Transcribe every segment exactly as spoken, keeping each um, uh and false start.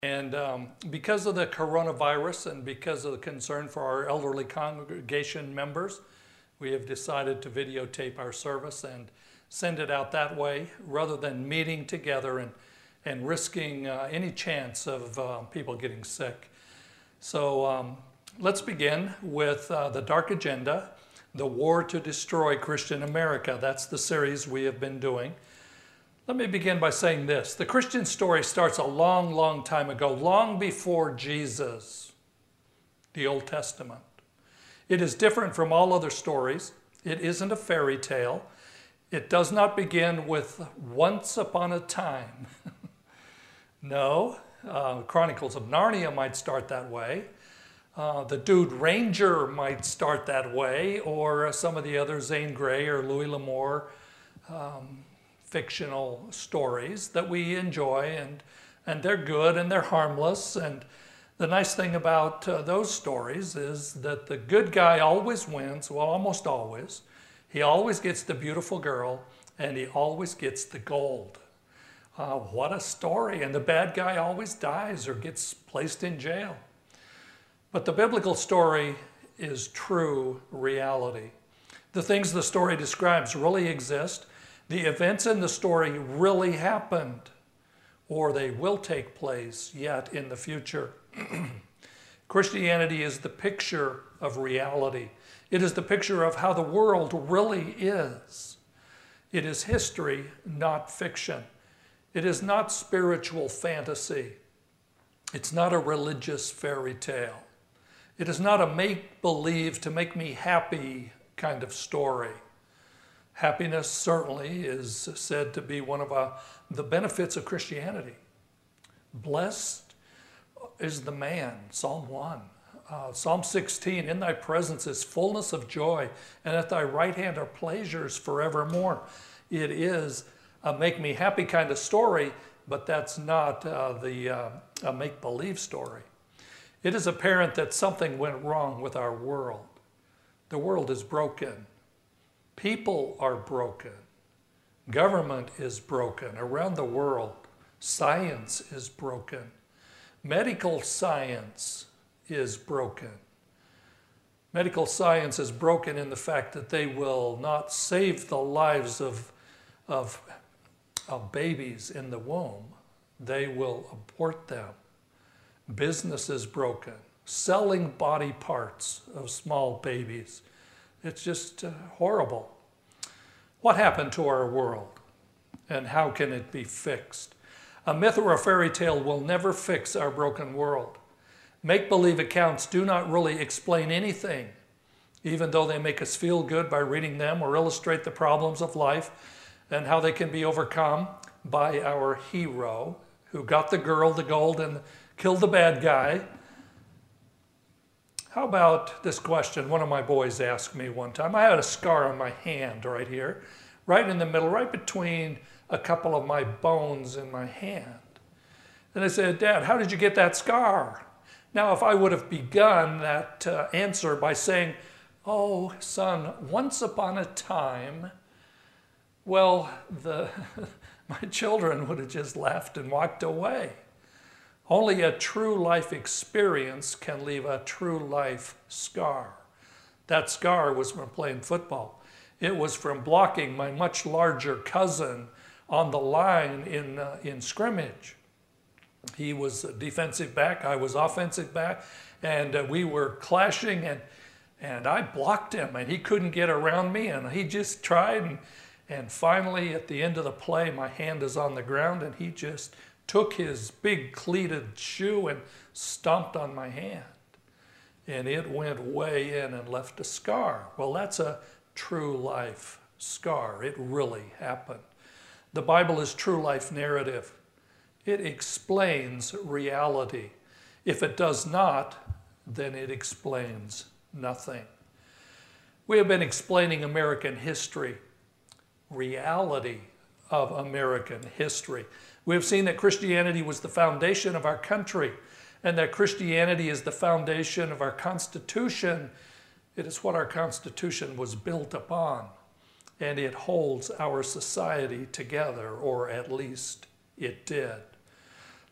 And um, because of the coronavirus and because of the concern for our elderly congregation members, we have decided to videotape our service and send it out that way rather than meeting together and, and risking uh, any chance of uh, people getting sick. So um, let's begin with uh, the Dark Agenda, the War to Destroy Christian America. That's the series we have been doing. Let me begin by saying this. The Christian story starts a long, long time ago, long before Jesus, the Old Testament. It is different from all other stories. It isn't a fairy tale. It does not begin with once upon a time. No, uh, Chronicles of Narnia might start that way. Uh, the Dude Ranger might start that way, or uh, some of the other Zane Grey or Louis L'Amour um, fictional stories that we enjoy, and, and they're good and they're harmless. And the nice thing about uh, those stories is that the good guy always wins, well, almost always. He always gets the beautiful girl, and he always gets the gold. Uh, what a story. And the bad guy always dies or gets placed in jail. But the biblical story is true reality. The things the story describes really exist. The events in the story really happened, or they will take place yet in the future. Christianity is the picture of reality. It is the picture of how the world really is. It is history, not fiction. It is not spiritual fantasy. It's not a religious fairy tale. It is not a make-believe to make me happy kind of story. Happiness certainly is said to be one of uh, the benefits of Christianity. Blessed is the man, Psalm one. Uh, Psalm sixteen, in thy presence is fullness of joy, and at thy right hand are pleasures forevermore. It is a make me happy kind of story, but that's not uh, the uh, a make-believe story. It is apparent that something went wrong with our world. The world is broken. People are broken. Government is broken around the world. Science is broken. Medical science is broken. Medical science is broken in the fact that they will not save the lives of, of, of babies in the womb. They will abort them. Business is broken. Selling body parts of small babies. It's just uh, horrible. What happened to our world, and how can it be fixed? A myth or a fairy tale will never fix our broken world. Make-believe accounts do not really explain anything, even though they make us feel good by reading them or illustrate the problems of life and how they can be overcome by our hero who got the girl, the gold, and killed the bad guy. How about this question? One of my boys asked me one time. I had a scar on my hand right here, right in the middle, right between a couple of my bones in my hand. And I said, Dad, how did you get that scar? Now, if I would have begun that uh, answer by saying, oh, son, once upon a time, well, the, my children would have just laughed and walked away. Only a true life experience can leave a true life scar. That scar was from playing football. It was from blocking my much larger cousin on the line in, uh, in scrimmage. He was a defensive back, I was offensive back, and uh, we were clashing, and, and I blocked him, and he couldn't get around me, and he just tried, and, and finally at the end of the play, my hand is on the ground, and he just took his big cleated shoe and stomped on my hand. And it went way in and left a scar. Well, that's a true life scar. It really happened. The Bible is true life narrative. It explains reality. If it does not, then it explains nothing. We have been explaining American history, reality of American history. We have seen that Christianity was the foundation of our country, and that Christianity is the foundation of our Constitution. It is what our Constitution was built upon, and it holds our society together, or at least it did.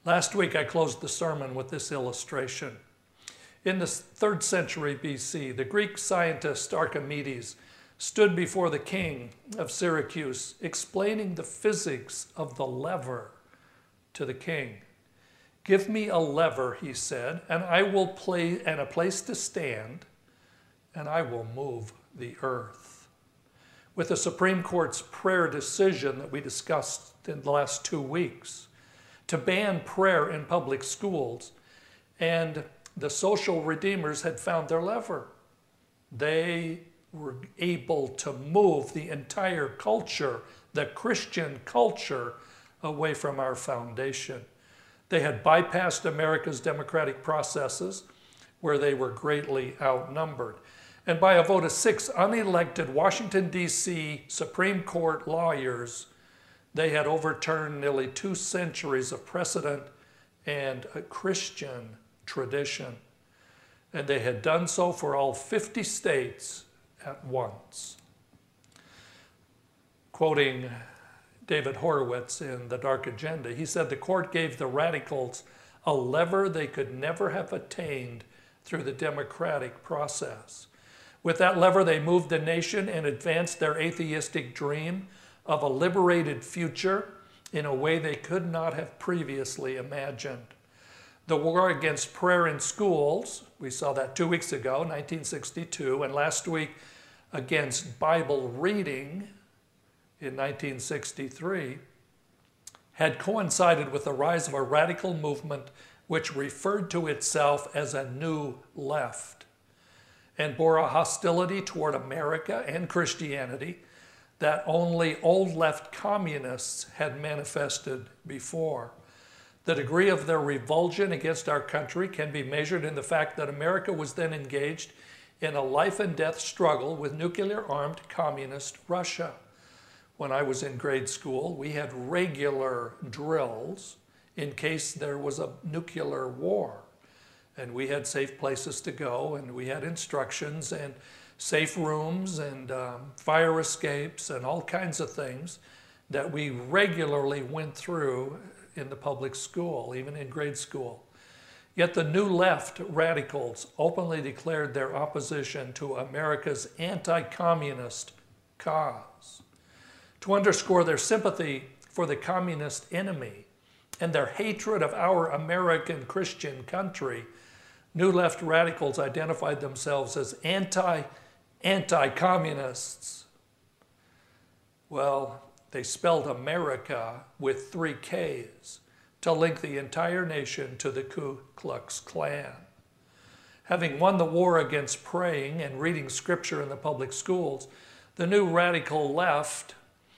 Last week I closed the sermon with this illustration. In the third century B C, the Greek scientist Archimedes stood before the king of Syracuse, explaining the physics of the lever to the king. "Give me a lever," he said, "and I will play and a place to stand, and I will move the earth." With the Supreme Court's prayer decision that we discussed in the last two weeks to ban prayer in public schools, and the social redeemers had found their lever. They were able to move the entire culture, the Christian culture, away from our foundation. They had bypassed America's democratic processes, where they were greatly outnumbered. And by a vote of six unelected Washington, D C Supreme Court lawyers, they had overturned nearly two centuries of precedent and a Christian tradition. And they had done so for all fifty states at once. Quoting David Horowitz in The Dark Agenda, he said the court gave the radicals a lever they could never have attained through the democratic process. With that lever, they moved the nation and advanced their atheistic dream of a liberated future in a way they could not have previously imagined. The war against prayer in schools, we saw that two weeks ago, nineteen sixty-two, and last week against Bible reading in nineteen sixty-three, had coincided with the rise of a radical movement which referred to itself as a new left and bore a hostility toward America and Christianity that only old left communists had manifested before. The degree of their revulsion against our country can be measured in the fact that America was then engaged in a life and death struggle with nuclear-armed communist Russia. When I was in grade school, we had regular drills in case there was a nuclear war. And we had safe places to go, and we had instructions and safe rooms and um, fire escapes and all kinds of things that we regularly went through in the public school, even in grade school. Yet the New Left radicals openly declared their opposition to America's anti-communist cause. To underscore their sympathy for the communist enemy and their hatred of our American Christian country, New Left radicals identified themselves as anti-anti-communists. Well, they spelled America with three K's to link the entire nation to the Ku Klux Klan. Having won the war against praying and reading scripture in the public schools, the new radical left,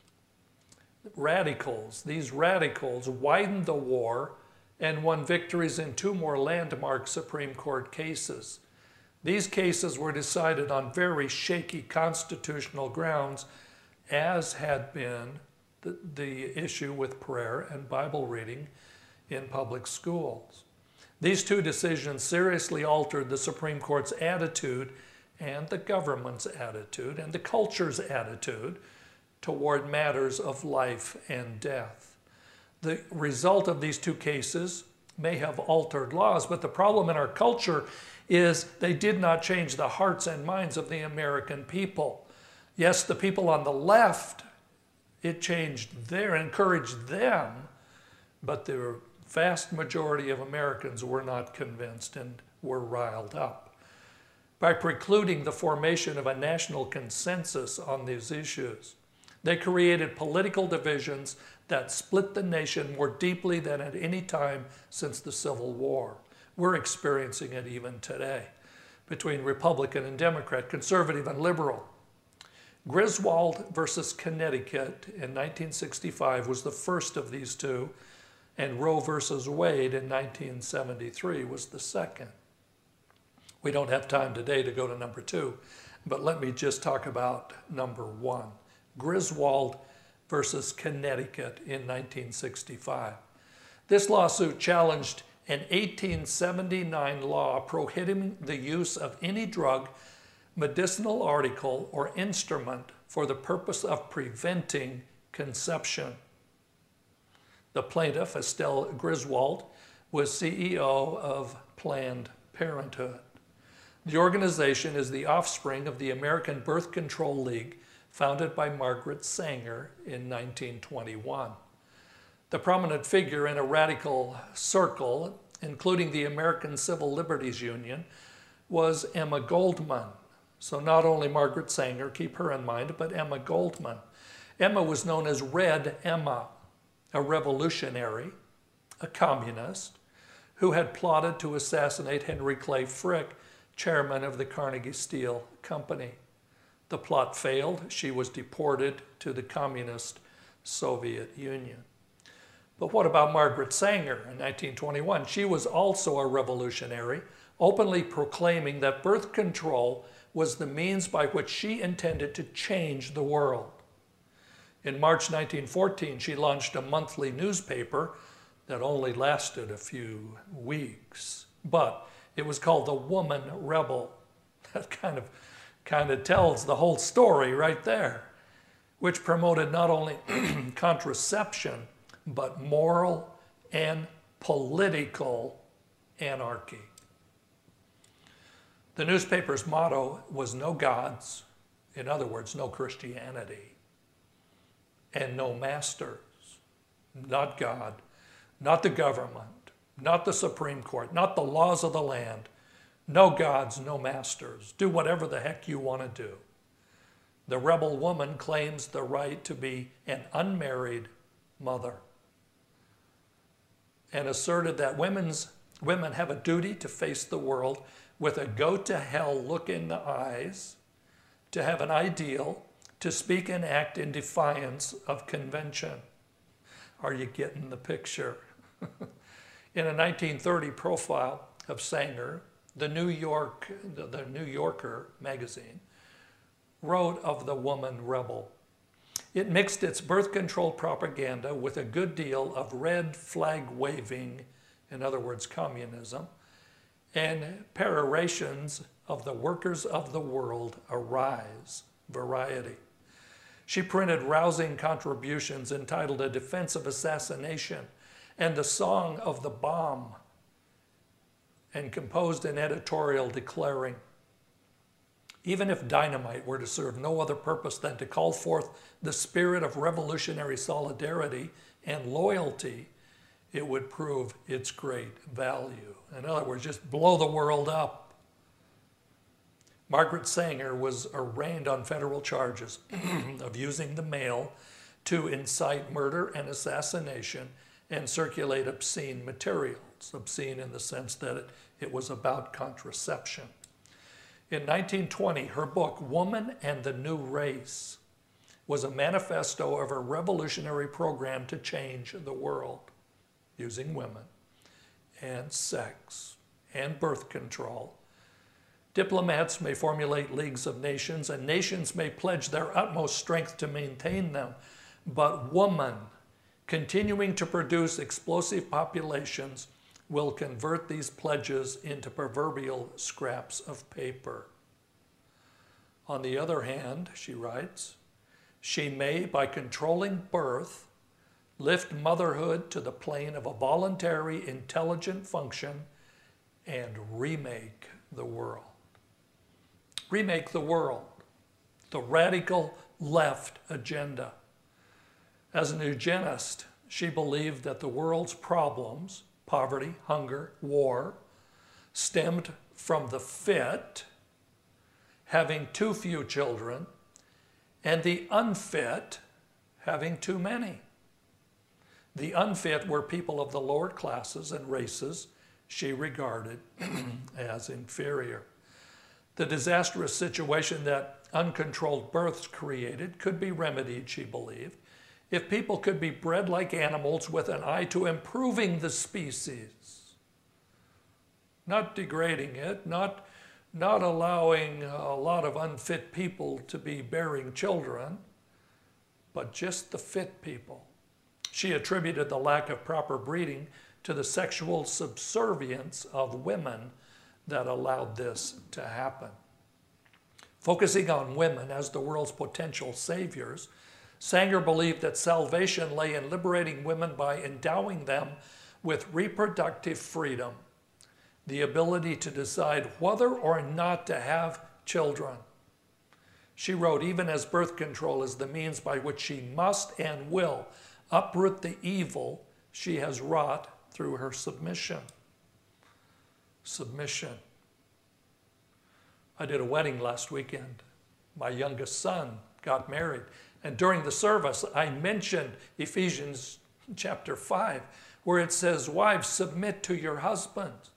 radicals, these radicals widened the war and won victories in two more landmark Supreme Court cases. These cases were decided on very shaky constitutional grounds, as had been the, the issue with prayer and Bible reading in public schools. These two decisions seriously altered the Supreme Court's attitude and the government's attitude and the culture's attitude toward matters of life and death. The result of these two cases may have altered laws, but the problem in our culture is they did not change the hearts and minds of the American people. Yes, the people on the left, it changed their, encouraged them, but the vast majority of Americans were not convinced and were riled up. By precluding the formation of a national consensus on these issues, they created political divisions that split the nation more deeply than at any time since the Civil War. We're experiencing it even today between Republican and Democrat, conservative and liberal. Griswold versus Connecticut in nineteen sixty-five was the first of these two, and Roe versus Wade in nineteen seventy-three was the second. We don't have time today to go to number two, but let me just talk about number one. Griswold versus Connecticut in nineteen sixty-five. This lawsuit challenged an eighteen seventy-nine law prohibiting the use of any drug, medicinal article, or instrument for the purpose of preventing conception. The plaintiff, Estelle Griswold, was C E O of Planned Parenthood. The organization is the offspring of the American Birth Control League, founded by Margaret Sanger in nineteen twenty-one. The prominent figure in a radical circle, including the American Civil Liberties Union, was Emma Goldman. So not only Margaret Sanger, keep her in mind, but Emma Goldman. Emma was known as Red Emma, a revolutionary, a communist, who had plotted to assassinate Henry Clay Frick, chairman of the Carnegie Steel Company. The plot failed. She was deported to the communist Soviet Union. But what about Margaret Sanger in nineteen twenty-one? She was also a revolutionary, openly proclaiming that birth control was the means by which she intended to change the world. In March nineteen fourteen, she launched a monthly newspaper that only lasted a few weeks, but it was called The Woman Rebel. That kind of, kind of tells the whole story right there, which promoted not only contraception, but moral and political anarchy. The newspaper's motto was no gods, in other words, no Christianity, and no masters, not God, not the government, not the Supreme Court, not the laws of the land, no gods, no masters. Do whatever the heck you want to do. The rebel woman claims the right to be an unmarried mother and asserted that women's, women have a duty to face the world with a go-to-hell look in the eyes, to have an ideal, to speak and act in defiance of convention. Are you getting the picture? In a nineteen thirty profile of Sanger, the New York, the, the New Yorker magazine wrote of the woman rebel. It mixed its birth control propaganda with a good deal of red flag waving, in other words, communism, and perorations of the workers of the world arise, variety. She printed rousing contributions entitled A Defense of Assassination and The Song of the Bomb, and composed an editorial declaring, even if dynamite were to serve no other purpose than to call forth the spirit of revolutionary solidarity and loyalty, it would prove its great value. In other words, just blow the world up. Margaret Sanger was arraigned on federal charges of using the mail to incite murder and assassination and circulate obscene materials, obscene in the sense that it, it was about contraception. In nineteen twenty, her book, Woman and the New Race, was a manifesto of her revolutionary program to change the world using women and sex and birth control. Diplomats may formulate leagues of nations, and nations may pledge their utmost strength to maintain them, but woman, continuing to produce explosive populations, will convert these pledges into proverbial scraps of paper. On the other hand, she writes, she may, by controlling birth, lift motherhood to the plane of a voluntary, intelligent function and remake the world. Remake the world, the radical left agenda. As an eugenist, she believed that the world's problems, poverty, hunger, war, stemmed from the fit, having too few children, and the unfit, having too many. The unfit were people of the lower classes and races she regarded as inferior. The disastrous situation that uncontrolled births created could be remedied, she believed, if people could be bred like animals with an eye to improving the species, not degrading it, not, not allowing a lot of unfit people to be bearing children, but just the fit people. She attributed the lack of proper breeding to the sexual subservience of women that allowed this to happen. Focusing on women as the world's potential saviors, Sanger believed that salvation lay in liberating women by endowing them with reproductive freedom, the ability to decide whether or not to have children. She wrote, even as birth control is the means by which she must and will uproot the evil she has wrought through her submission. Submission. I did a wedding last weekend. My youngest son got married. And during the service, I mentioned Ephesians chapter five, where it says, wives, submit to your husbands.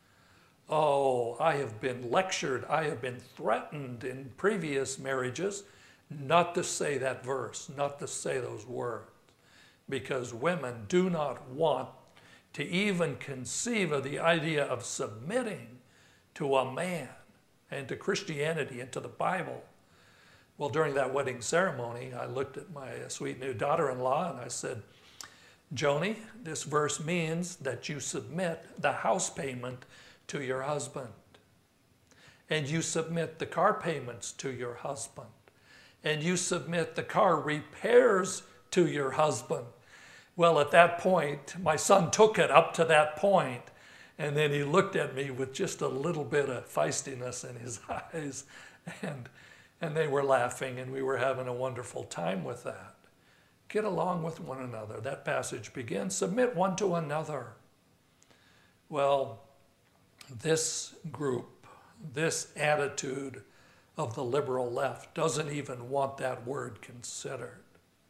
Oh, I have been lectured, I have been threatened in previous marriages not to say that verse, not to say those words, because women do not want to even conceive of the idea of submitting to a man and to Christianity and to the Bible. Well, during that wedding ceremony, I looked at my sweet new daughter-in-law and I said, Joni, this verse means that you submit the house payment to your husband, and you submit the car payments to your husband, and you submit the car repairs to your husband. Well, at that point, my son took it up to that point, and then he looked at me with just a little bit of feistiness in his eyes, and, and they were laughing, and we were having a wonderful time with that. Get along with one another. That passage begins, submit one to another. Well, this group, this attitude of the liberal left doesn't even want that word considered.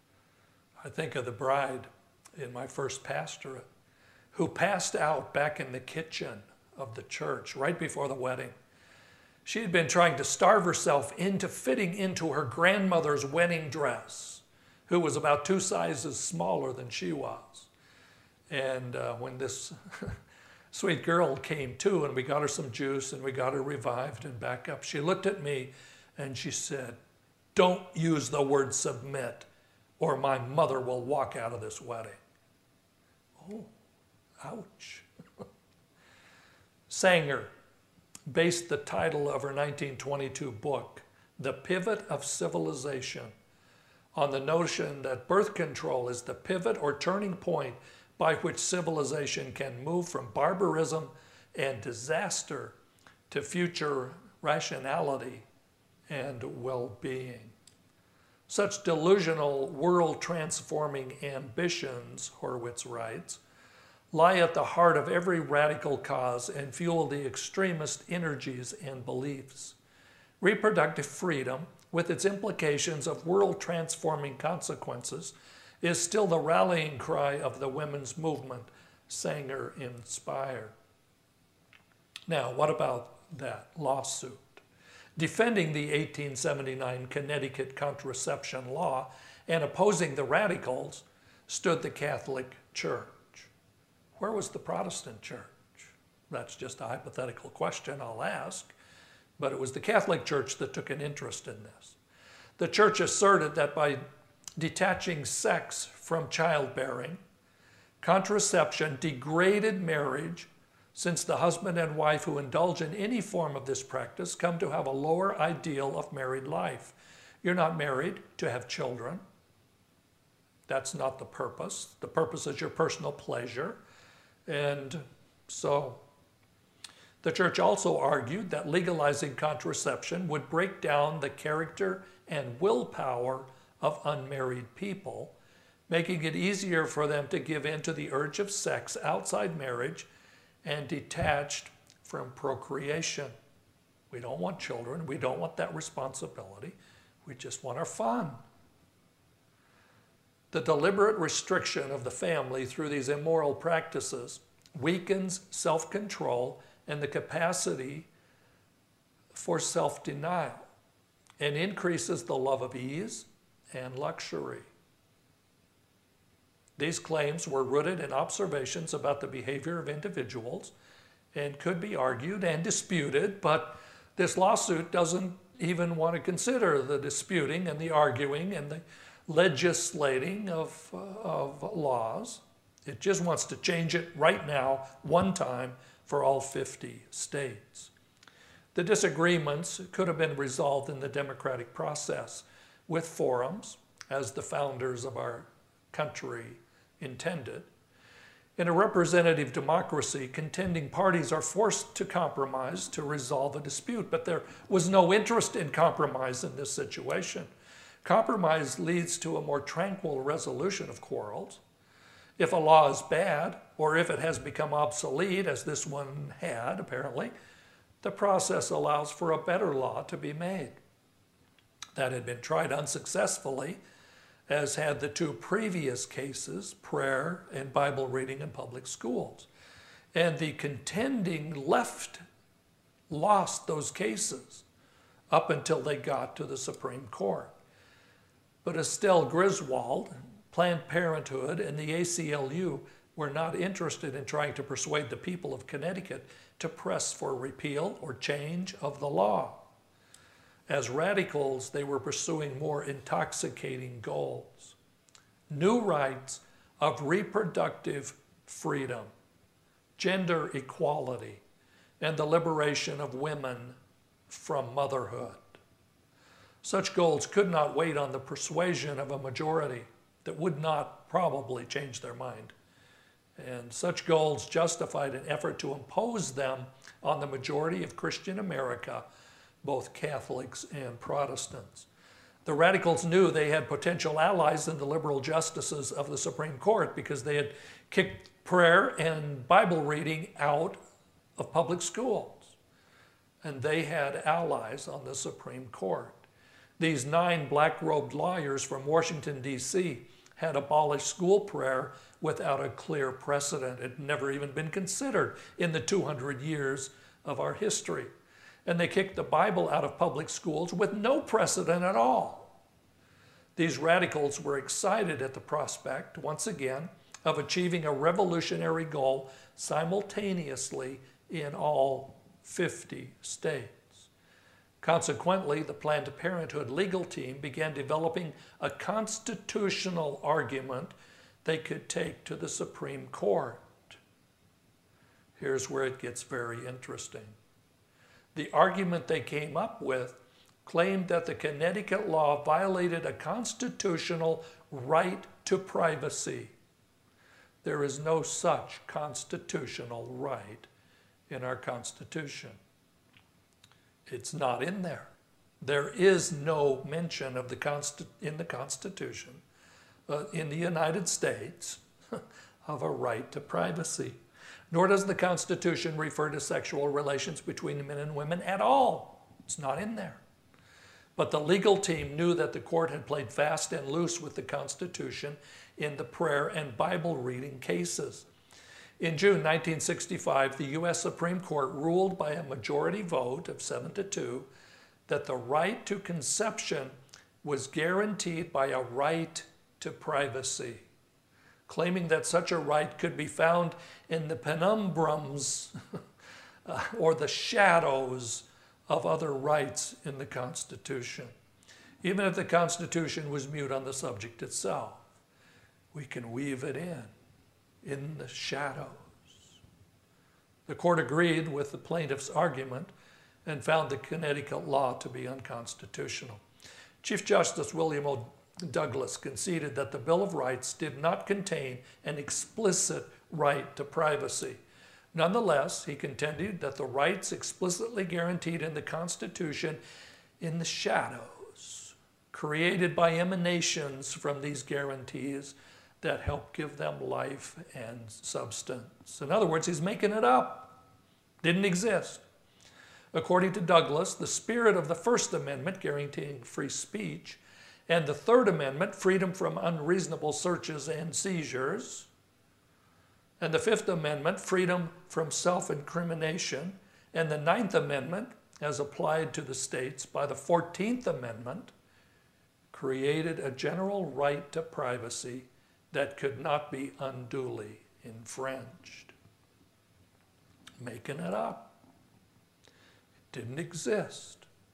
I think of the bride in my first pastorate who passed out back in the kitchen of the church right before the wedding. She had been trying to starve herself into fitting into her grandmother's wedding dress, who was about two sizes smaller than she was. And uh, when this sweet girl came to and we got her some juice and we got her revived and back up, she looked at me and she said, don't use the word submit or my mother will walk out of this wedding. Oh, ouch. Sanger based the title of her nineteen twenty-two book, The Pivot of Civilization, on the notion that birth control is the pivot or turning point by which civilization can move from barbarism and disaster to future rationality and well-being. Such delusional world-transforming ambitions, Horwitz writes, lie at the heart of every radical cause and fuel the extremist energies and beliefs. Reproductive freedom, with its implications of world-transforming consequences, is still the rallying cry of the women's movement Sanger inspired. Now, what about that lawsuit? Defending the eighteen seventy-nine Connecticut contraception law and opposing the radicals stood the Catholic Church. Where was the Protestant Church? That's just a hypothetical question I'll ask, but it was the Catholic Church that took an interest in this. The church asserted that by detaching sex from childbearing, contraception degraded marriage, since the husband and wife who indulge in any form of this practice come to have a lower ideal of married life. You're not married to have children. That's not the purpose. The purpose is your personal pleasure. And so the church also argued that legalizing contraception would break down the character and willpower of unmarried people, making it easier for them to give in to the urge of sex outside marriage and detached from procreation. We don't want children. We don't want that responsibility. We just want our fun. The deliberate restriction of the family through these immoral practices weakens self-control and the capacity for self-denial and increases the love of ease and luxury. These claims were rooted in observations about the behavior of individuals and could be argued and disputed, but this lawsuit doesn't even want to consider the disputing and the arguing and the legislating of, uh, of laws. It just wants to change it right now, one time, for all fifty states. The disagreements could have been resolved in the democratic process with forums, as the founders of our country intended. In a representative democracy, contending parties are forced to compromise to resolve a dispute, but there was no interest in compromise in this situation. Compromise leads to a more tranquil resolution of quarrels. If a law is bad, or if it has become obsolete, as this one had apparently, the process allows for a better law to be made. That had been tried unsuccessfully, as had the two previous cases, prayer and Bible reading in public schools. And the contending left lost those cases up until they got to the Supreme Court. But Estelle Griswold, Planned Parenthood, and the A C L U were not interested in trying to persuade the people of Connecticut to press for repeal or change of the law. As radicals, they were pursuing more intoxicating goals. New rights of reproductive freedom, gender equality, and the liberation of women from motherhood. Such goals could not wait on the persuasion of a majority that would not probably change their mind. And such goals justified an effort to impose them on the majority of Christian America, both Catholics and Protestants. The radicals knew they had potential allies in the liberal justices of the Supreme Court because they had kicked prayer and Bible reading out of public schools. And they had allies on the Supreme Court. These nine black-robed lawyers from Washington, D C had abolished school prayer without a clear precedent. It had never even been considered in the two hundred years of our history. And they kicked the Bible out of public schools with no precedent at all. These radicals were excited at the prospect, once again, of achieving a revolutionary goal simultaneously in all fifty states. Consequently, the Planned Parenthood legal team began developing a constitutional argument they could take to the Supreme Court. Here's where it gets very interesting. The argument they came up with claimed that the Connecticut law violated a constitutional right to privacy. There is no such constitutional right in our Constitution. It's not in there. There is no mention of the Consti- in the Constitution uh, in the United States of a right to privacy. Nor does the Constitution refer to sexual relations between men and women at all. It's not in there. But the legal team knew that the court had played fast and loose with the Constitution in the prayer and Bible reading cases. In June nineteen sixty-five, the U S Supreme Court ruled by a majority vote of seven to two that the right to conception was guaranteed by a right to privacy, claiming that such a right could be found in the penumbrums uh, or the shadows of other rights in the Constitution. Even if the Constitution was mute on the subject itself, we can weave it in, in the shadows. The court agreed with the plaintiff's argument and found the Connecticut law to be unconstitutional. Chief Justice William O. Douglas conceded that the Bill of Rights did not contain an explicit right to privacy. Nonetheless, he contended that the rights explicitly guaranteed in the Constitution in the shadows, created by emanations from these guarantees that help give them life and substance. In other words, he's making it up. Didn't exist. According to Douglas, the spirit of the First Amendment, guaranteeing free speech, and the Third Amendment, freedom from unreasonable searches and seizures, and the Fifth Amendment, freedom from self-incrimination, and the Ninth Amendment, as applied to the states by the Fourteenth Amendment, created a general right to privacy that could not be unduly infringed. Making it up. It didn't exist.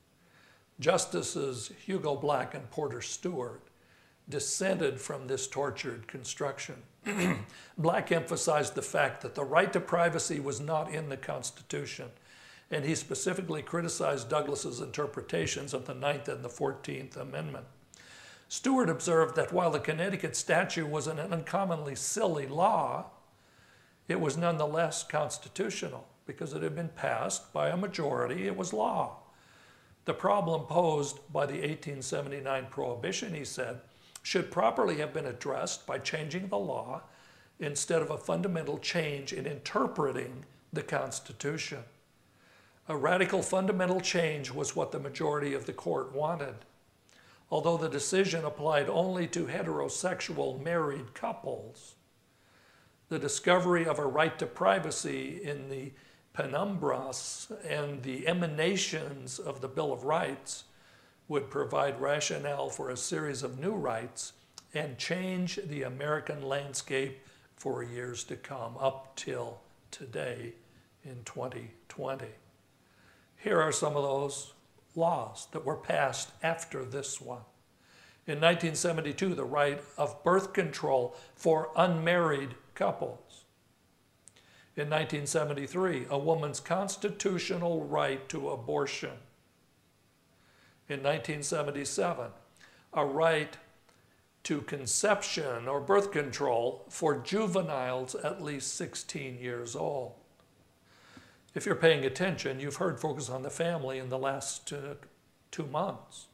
Justices Hugo Black and Porter Stewart dissented from this tortured construction. Black emphasized the fact that the right to privacy was not in the Constitution, and he specifically criticized Douglas's interpretations of the Ninth and the Fourteenth Amendment. Stewart observed that while the Connecticut statute was an uncommonly silly law, it was nonetheless constitutional because it had been passed by a majority. It was law. The problem posed by the eighteen seventy-nine prohibition, he said, should properly have been addressed by changing the law instead of a fundamental change in interpreting the Constitution. A radical fundamental change was what the majority of the court wanted. Although the decision applied only to heterosexual married couples, the discovery of a right to privacy in the penumbras and the emanations of the Bill of Rights would provide rationale for a series of new rights and change the American landscape for years to come, up till today in twenty twenty. Here are some of those laws that were passed after this one. In nineteen seventy-two, the right of birth control for unmarried couples. In nineteen seventy-three, a woman's constitutional right to abortion. In nineteen seventy-seven, a right to conception or birth control for juveniles at least sixteen years old. If you're paying attention, you've heard Focus on the Family in the last uh, two months.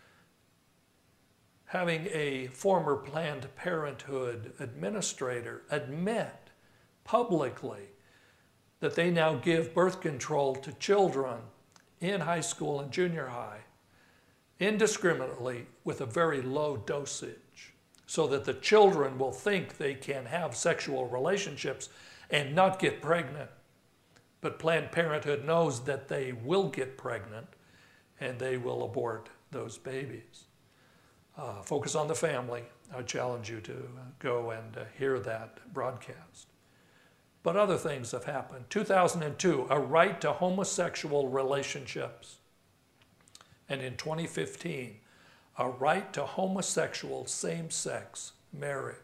Having a former Planned Parenthood administrator admit publicly that they now give birth control to children in high school and junior high indiscriminately with a very low dosage, so that the children will think they can have sexual relationships and not get pregnant. But Planned Parenthood knows that they will get pregnant and they will abort those babies. Uh, Focus on the Family. I challenge you to go and uh, hear that broadcast. But other things have happened. two thousand two, a right to homosexual relationships. And in twenty fifteen, a right to homosexual same-sex marriage.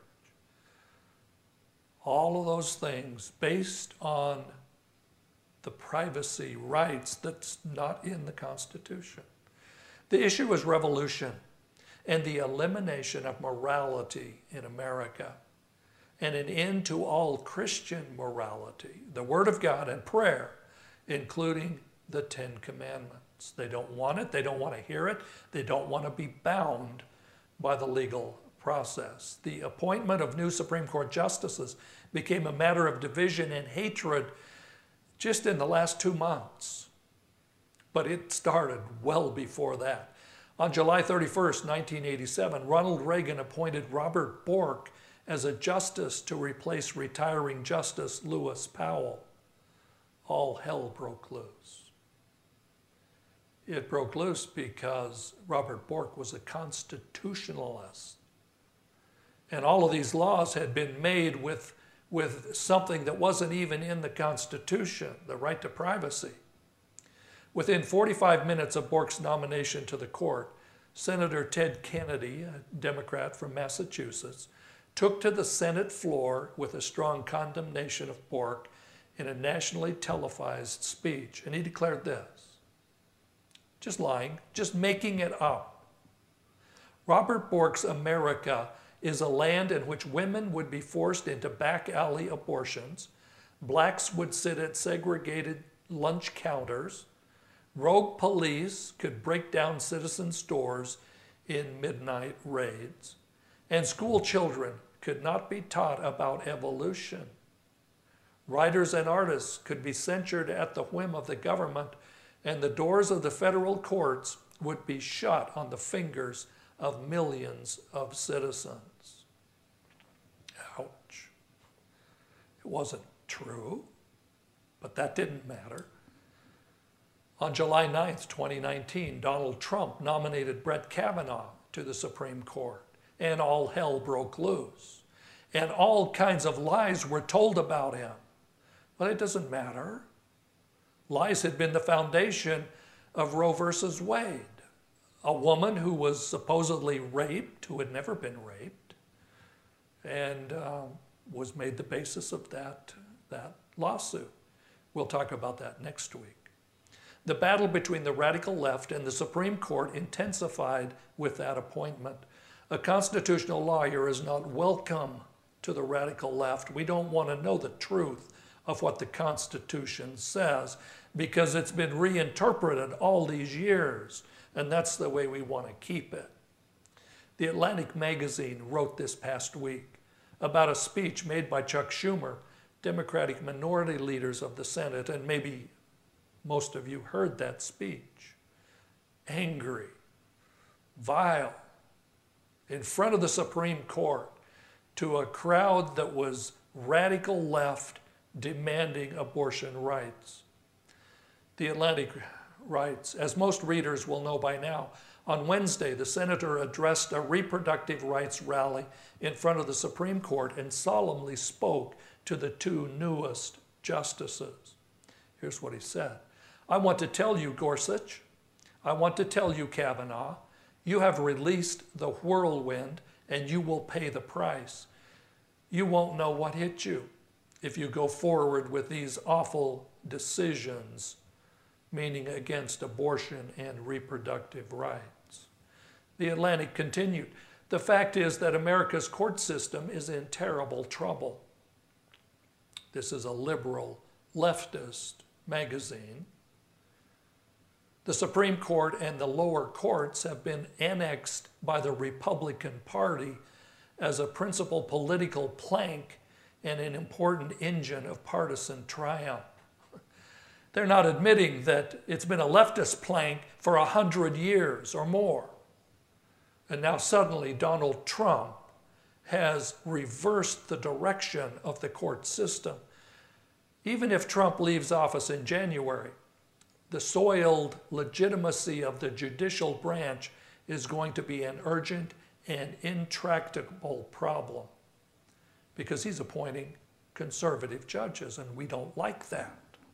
All of those things based on the privacy rights that's not in the Constitution. The issue is revolution and the elimination of morality in America and an end to all Christian morality, the Word of God and prayer, including the Ten Commandments. They don't want it, they don't want to hear it, they don't want to be bound by the legal process. The appointment of new Supreme Court justices became a matter of division and hatred just in the last two months. But it started well before that. On July thirty-first, nineteen eighty-seven, Ronald Reagan appointed Robert Bork as a justice to replace retiring Justice Lewis Powell. All hell broke loose. It broke loose because Robert Bork was a constitutionalist. And all of these laws had been made with, with something that wasn't even in the Constitution, the right to privacy. Within forty-five minutes of Bork's nomination to the court, Senator Ted Kennedy, a Democrat from Massachusetts, took to the Senate floor with a strong condemnation of Bork in a nationally televised speech. And he declared this: just lying, just making it up. Robert Bork's America is a land in which women would be forced into back alley abortions, blacks would sit at segregated lunch counters, rogue police could break down citizen stores in midnight raids, and school children could not be taught about evolution. Writers and artists could be censured at the whim of the government, and the doors of the federal courts would be shut on the fingers of millions of citizens. Ouch. It wasn't true, but that didn't matter. On July ninth, twenty nineteen, Donald Trump nominated Brett Kavanaugh to the Supreme Court, and all hell broke loose. And all kinds of lies were told about him. But it doesn't matter. Lies had been the foundation of Roe versus Wade. A woman who was supposedly raped, who had never been raped, and uh, was made the basis of that, that lawsuit. We'll talk about that next week. The battle between the radical left and the Supreme Court intensified with that appointment. A constitutional lawyer is not welcome to the radical left. We don't want to know the truth of what the Constitution says because it's been reinterpreted all these years, and that's the way we want to keep it. The Atlantic magazine wrote this past week about a speech made by Chuck Schumer, Democratic minority leaders of the Senate, and maybe most of you heard that speech. Angry, vile, in front of the Supreme Court to a crowd that was radical left demanding abortion rights. The Atlantic writes, as most readers will know by now, on Wednesday, the senator addressed a reproductive rights rally in front of the Supreme Court and solemnly spoke to the two newest justices. Here's what he said. I want to tell you, Gorsuch, I want to tell you, Kavanaugh, you have released the whirlwind and you will pay the price. You won't know what hit you if you go forward with these awful decisions, meaning against abortion and reproductive rights. The Atlantic continued, the fact is that America's court system is in terrible trouble. This is a liberal, leftist magazine. The Supreme Court and the lower courts have been annexed by the Republican Party as a principal political plank and an important engine of partisan triumph. They're not admitting that it's been a leftist plank for a hundred years or more. And now suddenly Donald Trump has reversed the direction of the court system. Even if Trump leaves office in January, the soiled legitimacy of the judicial branch is going to be an urgent and intractable problem because he's appointing conservative judges, and we don't like that.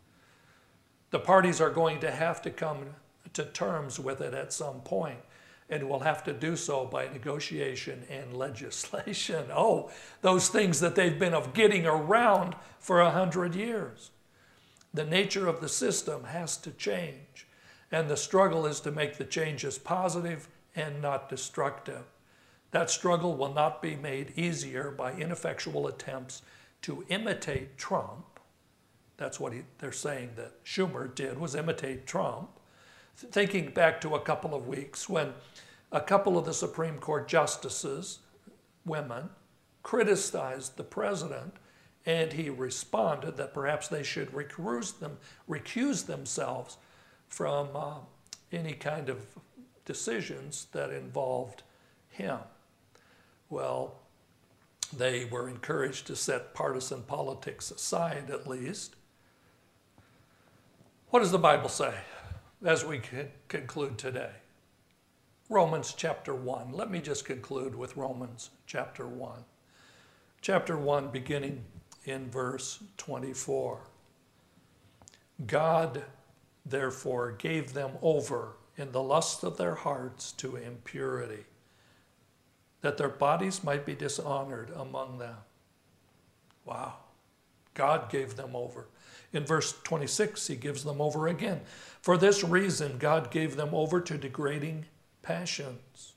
The parties are going to have to come to terms with it at some point, and will have to do so by negotiation and legislation. Oh, those things that they've been of getting around for a hundred years. The nature of the system has to change, and the struggle is to make the changes positive and not destructive. That struggle will not be made easier by ineffectual attempts to imitate Trump. That's what he, they're saying that Schumer did, was imitate Trump. Thinking back to a couple of weeks when a couple of the Supreme Court justices, women, criticized the president, and he responded that perhaps they should recuse, them, recuse themselves from uh, any kind of decisions that involved him. Well, they were encouraged to set partisan politics aside, at least. What does the Bible say as we conclude today? Romans chapter one. Let me just conclude with Romans chapter one. Chapter one, beginning in verse twenty-four. God, therefore, gave them over in the lust of their hearts to impurity, that their bodies might be dishonored among them. Wow. God gave them over. In verse twenty-six, he gives them over again. For this reason, God gave them over to degrading passions.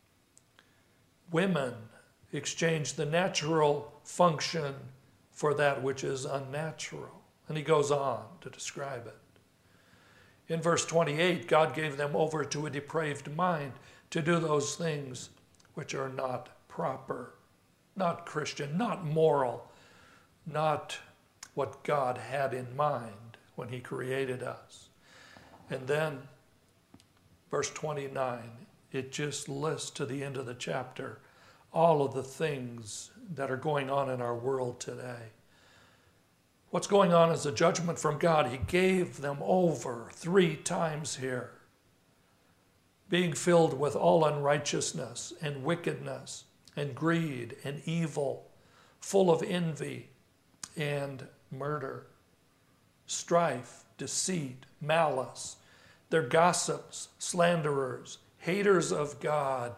Women exchange the natural function for that which is unnatural. And he goes on to describe it. In verse twenty-eight, God gave them over to a depraved mind to do those things which are not proper, not Christian, not moral, not what God had in mind when he created us. And then verse twenty-nine, it just lists to the end of the chapter all of the things that are going on in our world today. What's going on is a judgment from God. He gave them over three times here, being filled with all unrighteousness and wickedness and greed and evil, full of envy and murder, strife, deceit, malice. They're gossips, slanderers, haters of God,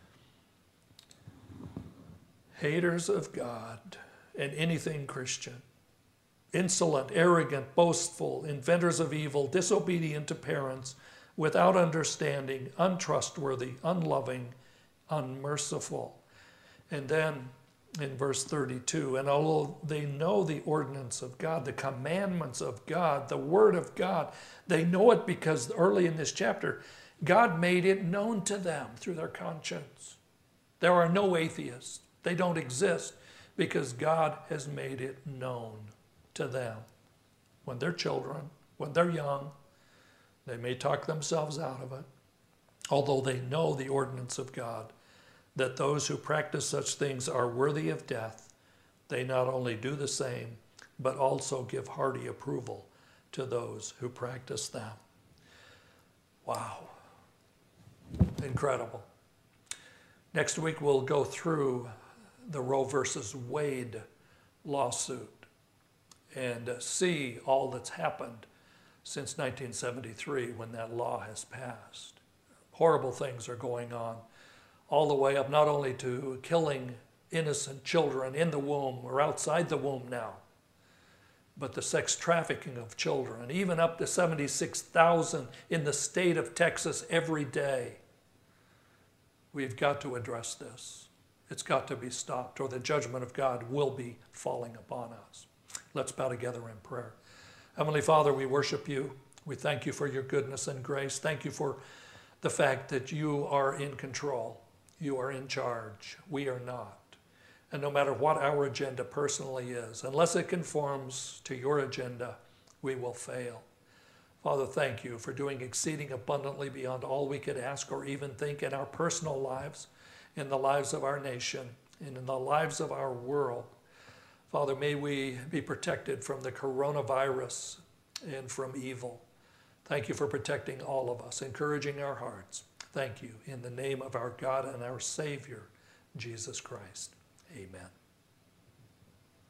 haters of God and anything Christian, insolent, arrogant, boastful, inventors of evil, disobedient to parents, without understanding, untrustworthy, unloving, unmerciful. And then in verse thirty-two. And although they know the ordinance of God, the commandments of God, the word of God, they know it because early in this chapter, God made it known to them through their conscience. There are no atheists. They don't exist because God has made it known to them. When they're children, when they're young, they may talk themselves out of it, although they know the ordinance of God, that those who practice such things are worthy of death. They not only do the same, but also give hearty approval to those who practice them. Wow. Incredible. Next week we'll go through the Roe versus Wade lawsuit and see all that's happened since nineteen seventy-three when that law has passed. Horrible things are going on, all the way up not only to killing innocent children in the womb or outside the womb now, but the sex trafficking of children, even up to seventy-six thousand in the state of Texas every day. We've got to address this. It's got to be stopped, or the judgment of God will be falling upon us. Let's bow together in prayer. Heavenly Father, we worship you. We thank you for your goodness and grace. Thank you for the fact that you are in control. You are in charge. We are not. And no matter what our agenda personally is, unless it conforms to your agenda, we will fail. Father, thank you for doing exceeding abundantly beyond all we could ask or even think in our personal lives, in the lives of our nation, and in the lives of our world. Father, may we be protected from the coronavirus and from evil. Thank you for protecting all of us, encouraging our hearts. Thank you in the name of our God and our Savior, Jesus Christ. Amen.